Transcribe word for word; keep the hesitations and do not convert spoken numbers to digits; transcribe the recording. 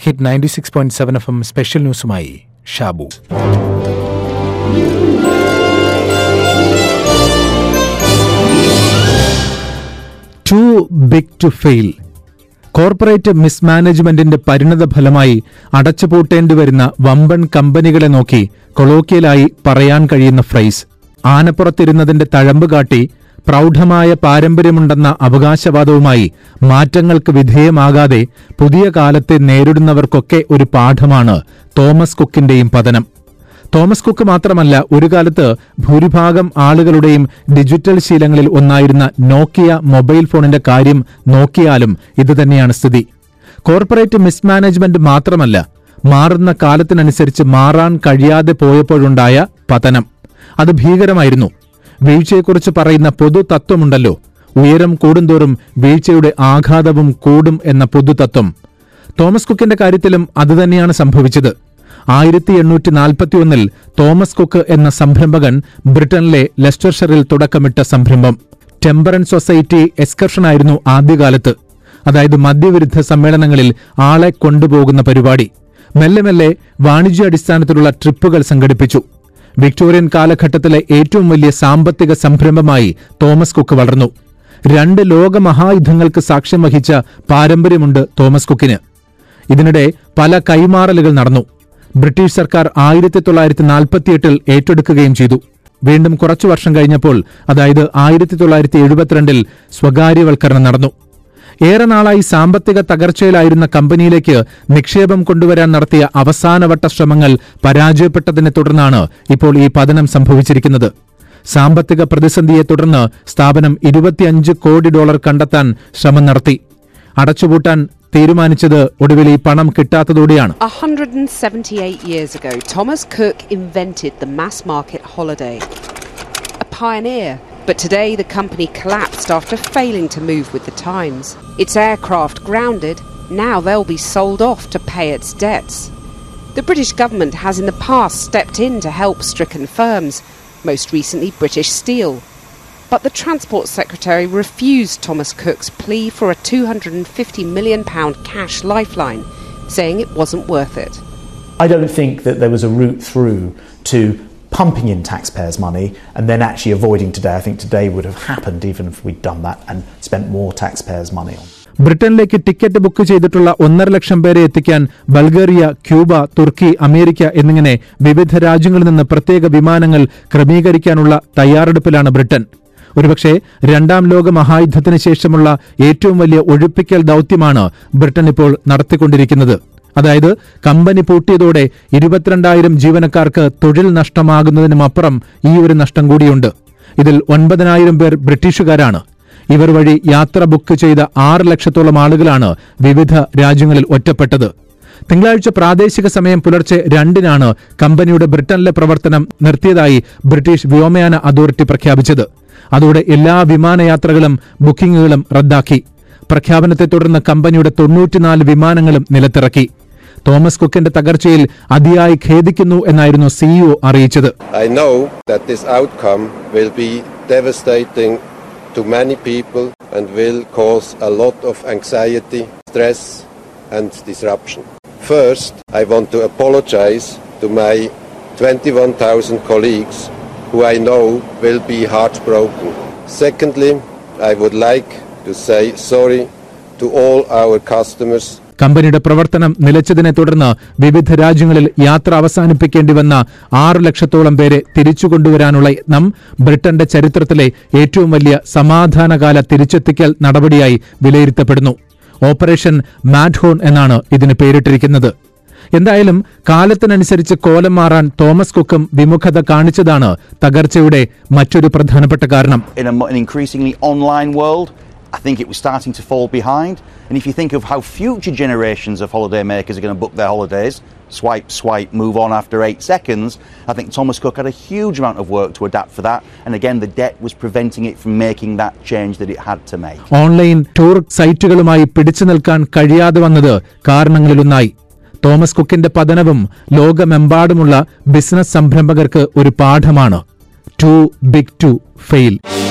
Hit ninety six point seven F M special ന്യൂസുമായി Shabu. Too big to fail. Corporate മിസ്മാനേജ്മെന്റിന്റെ പരിണത ഫലമായി അടച്ചുപൂട്ടേണ്ടി വരുന്ന വമ്പൻ കമ്പനികളെ നോക്കി കൊളോക്കിയലായി പറയാൻ കഴിയുന്ന ഫ്രൈസ്. ആനപ്പുറത്തിരുന്നതിന്റെ തഴമ്പ് കാട്ടി പ്രൗഢമായ പാരമ്പര്യമുണ്ടെന്ന അവകാശവാദവുമായി മാറ്റങ്ങൾക്ക് വിധേയമാകാതെ പുതിയ കാലത്തെ നേരിടുന്നവർക്കൊക്കെ ഒരു പാഠമാണ് തോമസ് കുക്കിന്റെയും പതനം. തോമസ് കുക്ക് മാത്രമല്ല, ഒരു കാലത്ത് ഭൂരിഭാഗം ആളുകളുടെയും ഡിജിറ്റൽ ശീലങ്ങളിൽ ഒന്നായിരുന്ന നോക്കിയ മൊബൈൽ ഫോണിന്റെ കാര്യം നോക്കിയാലും ഇതുതന്നെയാണ് സ്ഥിതി. കോർപ്പറേറ്റ് മിസ്മാനേജ്മെന്റ് മാത്രമല്ല, മാറുന്ന കാലത്തിനനുസരിച്ച് മാറാൻ കഴിയാതെ പോയപ്പോഴുണ്ടായ പതനം അത് ഭീകരമായിരുന്നു. വീഴ്ചയെക്കുറിച്ച് പറയുന്ന പൊതുതത്വമുണ്ടല്ലോ, ഉയരം കൂടുന്തോറും വീഴ്ചയുടെ ആഘാതവും കൂടും എന്ന പൊതുതത്വം. തോമസ് കുക്കിന്റെ കാര്യത്തിലും അതുതന്നെയാണ് സംഭവിച്ചത്. ആയിരത്തി എണ്ണൂറ്റി നാൽപ്പത്തിയൊന്നിൽ തോമസ് കുക്ക് എന്ന സംരംഭകൻ ബ്രിട്ടനിലെ ലെസ്റ്റർഷറിൽ തുടക്കമിട്ട സംരംഭം ടെമ്പറൻസ് സൊസൈറ്റി എക്സ്കർഷനായിരുന്നു ആദ്യകാലത്ത്. അതായത് മദ്യവിരുദ്ധ സമ്മേളനങ്ങളിൽ ആളെ കൊണ്ടുപോകുന്ന പരിപാടി. മെല്ലെ മെല്ലെ വാണിജ്യാടിസ്ഥാനത്തിലുള്ള ട്രിപ്പുകൾ സംഘടിപ്പിച്ചു. വിക്ടോറിയൻ കാലഘട്ടത്തിലെ ഏറ്റവും വലിയ സാമ്പത്തിക സംരംഭമായി തോമസ് കുക്ക് വളർന്നു. രണ്ട് ലോകമഹായുദ്ധങ്ങൾക്ക് സാക്ഷ്യം വഹിച്ച പാരമ്പര്യമുണ്ട് തോമസ് കുക്കിന്. ഇതിനിടെ പല കൈമാറലുകൾ നടന്നു. ബ്രിട്ടീഷ് സർക്കാർ ആയിരത്തി തൊള്ളായിരത്തി നാൽപ്പത്തിയെട്ടിൽ ഏറ്റെടുക്കുകയും ചെയ്തു. വീണ്ടും കുറച്ചു വർഷം കഴിഞ്ഞപ്പോൾ, അതായത് ആയിരത്തി തൊള്ളായിരത്തി എഴുപത്തിരണ്ടിൽ സ്വകാര്യവൽക്കരണം നടന്നു. ഏറെ നാളായി സാമ്പത്തിക തകർച്ചയിലായിരുന്ന കമ്പനിയിലേക്ക് നിക്ഷേപം കൊണ്ടുവരാൻ നടത്തിയ അവസാനവട്ട ശ്രമങ്ങൾ പരാജയപ്പെട്ടതിനെ തുടർന്നാണ് ഇപ്പോൾ ഈ പതനം സംഭവിച്ചിരിക്കുന്നത്. സാമ്പത്തിക പ്രതിസന്ധിയെ തുടർന്ന് സ്ഥാപനം ഇരുപത്തിയഞ്ച് കോടി ഡോളർ കണ്ടെത്താൻ ശ്രമം നടത്തി. അടച്ചുപൂട്ടാൻ തീരുമാനിച്ചത് ഒടുവിൽ ഈ പണം കിട്ടാത്തതോടെയാണ്. one hundred seventy-eight years ago, Thomas Cook invented the mass market holiday. A pioneer, but today the company collapsed after failing to move with the times. Its aircraft grounded, now they'll be sold off to pay its debts. The British government has in the past stepped in to help stricken firms, most recently British Steel. But the Transport Secretary refused Thomas Cook's plea for a two hundred fifty million pounds cash lifeline, saying it wasn't worth it. I don't think that there was a route through to pumping in taxpayers' money and then actually avoiding today. I think today would have happened even if we'd done that and spent more taxpayers' money on. ബ്രിട്ടനിലേക്ക് ticket book ചെയ്തിട്ടുള്ള ഒന്നര ലക്ഷം പേരെ എത്തിക്കാൻ Bulgaria, Cuba, തുർക്കി, America എന്നിങ്ങനെ വിവിധ രാജ്യങ്ങളിൽ നിന്ന് പ്രത്യേക വിമാനങ്ങൾ ക്രമീകരിക്കാനുള്ള തയ്യാറെടുപ്പിലാണ് ബ്രിട്ടൻ. ഒരുപക്ഷെ രണ്ടാം ലോക മഹായുദ്ധത്തിന് ശേഷമുള്ള ഏറ്റവും വലിയ ഒഴിപ്പിക്കൽ ദൌത്യമാണ് ബ്രിട്ടൻ ഇപ്പോൾ നടത്തിക്കൊണ്ടിരിക്കുന്നത്. അതായത് കമ്പനി പൂട്ടിയതോടെ ഇരുപത്തിരണ്ടായിരം ജീവനക്കാർക്ക് തൊഴിൽ നഷ്ടമാകുന്നതിനുമപ്പുറം ഈ ഒരു നഷ്ടം കൂടിയുണ്ട്. ഇതിൽ ഒൻപതിനായിരം പേർ ബ്രിട്ടീഷുകാരാണ്. ഇവർ വഴി യാത്ര ബുക്ക് ചെയ്ത ആറ് ലക്ഷത്തോളം ആളുകളാണ് വിവിധ രാജ്യങ്ങളിൽ ഒറ്റപ്പെട്ടത്. തിങ്കളാഴ്ച പ്രാദേശിക സമയം പുലർച്ചെ രണ്ടിനാണ് കമ്പനിയുടെ ബ്രിട്ടനിലെ പ്രവർത്തനം നിർത്തിയതായി ബ്രിട്ടീഷ് വ്യോമയാന അതോറിറ്റി പ്രഖ്യാപിച്ചത്. അതോടെ എല്ലാ വിമാനയാത്രകളും ബുക്കിംഗുകളും റദ്ദാക്കി. പ്രഖ്യാപനത്തെ തുടർന്ന് കമ്പനിയുടെ തൊണ്ണൂറ്റിനാല് വിമാനങ്ങളും നിലത്തിറക്കി. തോമസ് കുക്കിന്റെ തകർച്ചയിൽ അതിയായി ഖേദിക്കുന്നു എന്നായിരുന്നു സിഇഒ അറിയിച്ചത്. I know that this outcome will be devastating to many people and will cause a lot of anxiety, stress and disruption. First, I want to apologize to my twenty-one thousand colleagues who I know will be heartbroken. Secondly, I would like to say sorry to all our customers. കമ്പനിയുടെ പ്രവർത്തനം നിലച്ചതിനെ തുടർന്ന് വിവിധ രാജ്യങ്ങളിൽ യാത്ര അവസാനിപ്പിക്കേണ്ടി വന്ന ആറ് ലക്ഷത്തോളം പേരെ തിരിച്ചുകൊണ്ടുവരാനുള്ള യത്നം ബ്രിട്ടന്റെ ചരിത്രത്തിലെ ഏറ്റവും വലിയ സമാധാനകാല തിരിച്ചെത്തിക്കൽ നടപടിയായി വിലയിരുത്തപ്പെടുന്നു. ഓപ്പറേഷൻ മാഡ്ഹോൺ എന്നാണ് ഇതിന് പേരിട്ടിരിക്കുന്നത്. എന്തായാലും കാലത്തിനനുസരിച്ച് കോലം മാറാൻ തോമസ് കുക്കും വിമുഖത കാണിച്ചതാണ് തകർച്ചയുടെ മറ്റൊരു പ്രധാനപ്പെട്ട കാരണം. In an increasingly online world, I think it was starting to fall behind. And if you think of how future generations of holiday makers are going to book their holidays, swipe, swipe, move on after eight seconds, I think Thomas Cook had a huge amount of work to adapt for that. And again, the debt was preventing it from making that change that it had to make. Online tour സൈറ്റുകളുമായി പിടിച്ചു നിൽക്കാൻ കഴിയാതെ വന്നത് കാരണങ്ങളിലൊന്നായി. Thomas കുക്കിന്റെ പതനവും ലോകമെമ്പാടുമുള്ള business സംരംഭകർക്ക് ഒരു പാഠമാണ്. Too big to fail.